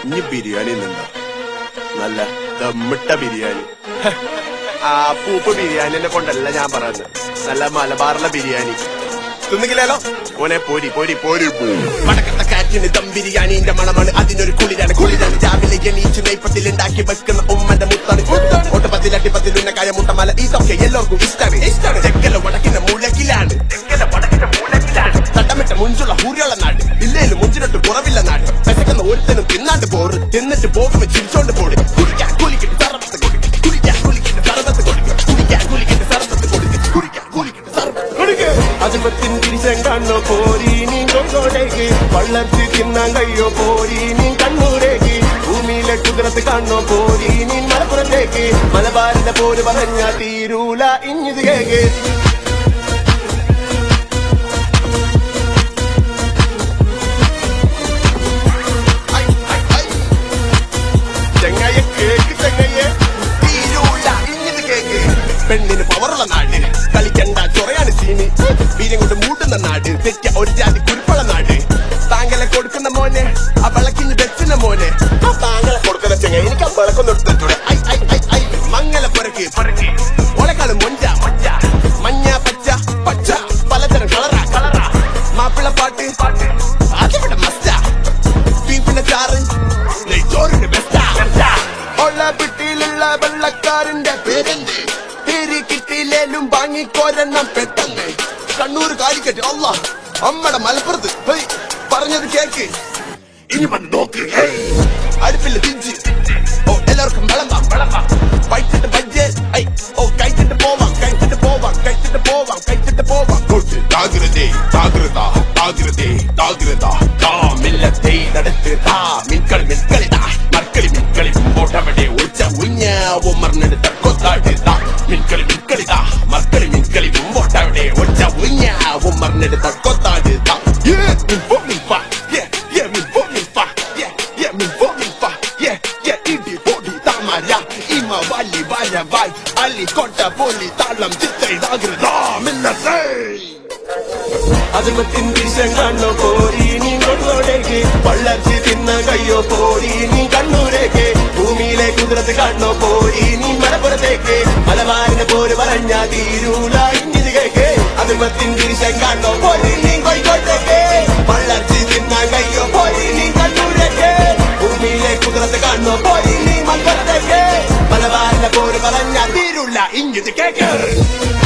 ഇനി ബിരിയാണി നിന്നോ നല്ല ദമ്മിട്ട ബിരിയാണി. ആ പൂപ്പ് ബിരിയാണിനെ കൊണ്ടല്ല ഞാൻ പറയുന്നത്, നല്ല മലബാറിലെ ബിരിയാണി. തിന്നിക്കില്ലല്ലോ ഓനെ പോരി പോരി പോരി. വടക്കത്തെ കാറ്റിന് ദം ബിരിയാണിന്റെ മണമാണ്, അതിനൊരു കുളിരാണ് കുളിരാണ്. രാവിലെ എണീച്ച് നെയ്പ്പത്തിൽ ഉണ്ടാക്കി വെക്കുന്ന ഉമ്മന്റെ മുത്താണ്. ഒട്ടപ്പത്തിൽ അട്ടിപ്പത്തിൽ ഉന്നക്കായ മുട്ടമല ഇതൊക്കെ എല്ലാവർക്കും ഇഷ്ടാണ് ഇഷ്ടാണ്. തെക്കല വടക്കിന്റെ മൂലക്കിലാണ്, തട്ടമിട്ട മുഞ്ചുള്ള ഹൂരിയുള്ള നാട്, ഇല്ലേലും മുഞ്ചിനൊട്ട് കുറവില്ല നാട്. പശക്കുന്ന ഒരുത്തനും തിന്നാണ്ട് പോറ്, തിന്നിട്ട് പോകുമ്പോ ചിരിച്ചോണ്ട് പോട്. കുടിക്കാൻ കുലിക്കിട്ട് സർവത്ത് കൊടുക്കും, കുടിക്കാൻ കുലിക്കിട്ട് സർവത്ത് കൊടുക്കും, കുടിക്കാൻ കുലിക്കിട്ട് സർവത്ത് കൊടുക്കും, കുടിക്കാൻ കുലിക്കിട്ട് സർവത്ത് കൊടുക്കും. അതിപത്തിൻ തിരിച്ചൻ കണ്ണോ പോരി നീ കൊണ്ടോടേക്ക്, വള്ളത്തി തിന്നാൻ കഴിയോ പോരി നീ കണ്ണൂരേക്ക്. ഭൂമിയിലെ കുതിരത്ത് കണ്ണോ പോരി നീ മലപ്പുറത്തേക്ക്. മലബാറിന്റെ പോര് പറഞ്ഞാ തീരൂല ഇഞ്ഞിത് കേക്ക്. പെണ്ണിന് പവറുള്ള നാട്, കളിക്കണ്ട ചൊറയാണ് ചീനി. വീര്യം കൊണ്ട് മൂട്ടുന്ന നാട്, തെറ്റ ഒരു ജാതി കുരുപ്പുള്ള നാട്. താങ്കളെ കൊടുക്കുന്ന മോനെ ആ വിളക്കിഞ്ഞ് വെച്ചുന്ന മോനെ, ആ താങ്കളെ കൊടുക്കുന്ന ചെങ്ങ എനിക്ക് ആ വിളക്കൊന്നും എടുത്തിട്ടൂടെ. ഐ ഐ ഐ ഐ മങ്ങല പുറക്ക് ഓളക്കാള് മൊഞ്ച മൊഞ്ച മഞ്ഞ പച്ച പച്ച പലതരം കളറാ കളറാ. മാപ്പിള പാട്ട് അതിവിടെ മസ്റ്റ, ബീഫിന്റെ ചാറ് ചോറിന്റെ ബെസ്റ്റാ. ഒള്ള പിട്ടിയിലുള്ള വെള്ളക്കാരന്റെ പേരെന്ത്, പേര് കിട്ടിയില്ലേലും വാങ്ങിക്കോരണം പെട്ടെന്ന്. കണ്ണൂർ കാലിക്കറ്റ് അല്ല അമ്മടെ മലപ്പുറത്ത് പറഞ്ഞത് കേക്ക്, ഇനി വന്ന് നോക്ക്. അടുപ്പില്ല തിരിച്ച് ഓ എല്ലാവർക്കും വിളമ്പാം വിളമ്പാം. പൈച്ചിട്ട് ബജ്ജ് ഓ കഴിച്ചിട്ട് പോവാം കഴിച്ചിട്ട് പോവാം കഴിച്ചിട്ട് പോവാം കഴിച്ചിട്ട് പോവാം. ജാഗ്രതേ ജാഗ്രത ജാഗ്രതേ ജാഗ്രത താമില്ലത്തെ നടത്ത് താ മിൻകളി മിൻകളിതാ മർക്കളി മിൻകളി മുമ്പോട്ടവിടെ ഒഴിച്ച ഉഞ്ഞാവോ മറിഞ്ഞെടുത്ത കൊത്താടുതാ. മിൻകളി മിൻകളിതാ മർക്കളി മിൻകളി മുമ്പോട്ടവിടെ ഒഴിച്ച ഉഞ്ഞാവോ മറിഞ്ഞെടുത്ത കൊത്താടുതാ. അതിമത്തിൻ ദിശം കണ്ണോ പോരി നീ കൊണ്ടോടേക്ക്, വള്ളർച്ചി തിന്ന കയ്യോ പോരി നീ കണ്ണൂരേക്ക്. ഭൂമിയിലെ കുതിരത്ത് കണ്ണോ പോരി നീ മലപ്പുറത്തേക്ക്. മലബാറിന്റെ പോര് പറഞ്ഞാ തീരൂല ഇഞ്ഞിത് കേക്ക്. അതിമത്തിൻ ദിശം കണ്ണോ പോരി നീ കോഴിക്കോട്ടേക്ക്, വള്ളർച്ചി തിന്ന കയ്യോ പോരി നീ കണ്ണൂരേക്ക്. ഭൂമിയിലെ കുതിരത്ത് കണ്ണോ പോരി നീ മലപ്പുറത്തേക്ക്. മലബാറിന്റെ പോര് പറഞ്ഞാ തീരൂല ഇഞ്ഞിത് കേക്ക്.